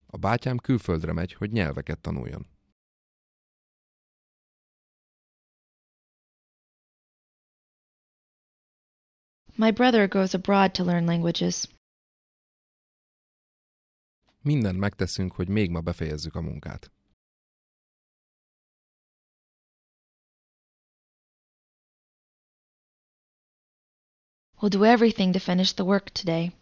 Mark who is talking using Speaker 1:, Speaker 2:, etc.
Speaker 1: A bátyám külföldre megy, hogy nyelveket tanuljon.
Speaker 2: My brother goes abroad to learn languages.
Speaker 1: Mindent megteszünk, hogy még ma befejezzük a munkát.
Speaker 2: We'll do everything to finish the work today.